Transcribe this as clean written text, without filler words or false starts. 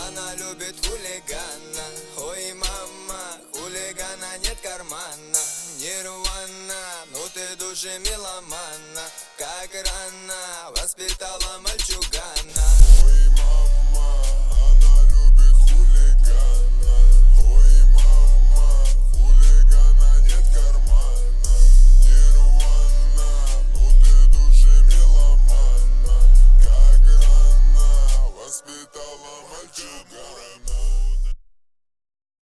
Она любит хулигана. Ой, мама, хулигана нет кармана. Нирвана, ну ты души меломана. Как рано воспитала мальчугана. Ой, мама, она любит хулигана. Ой, мама, хулигана нет кармана. Нирвана, ну ты души меломана. Как рано воспитала мальчугана.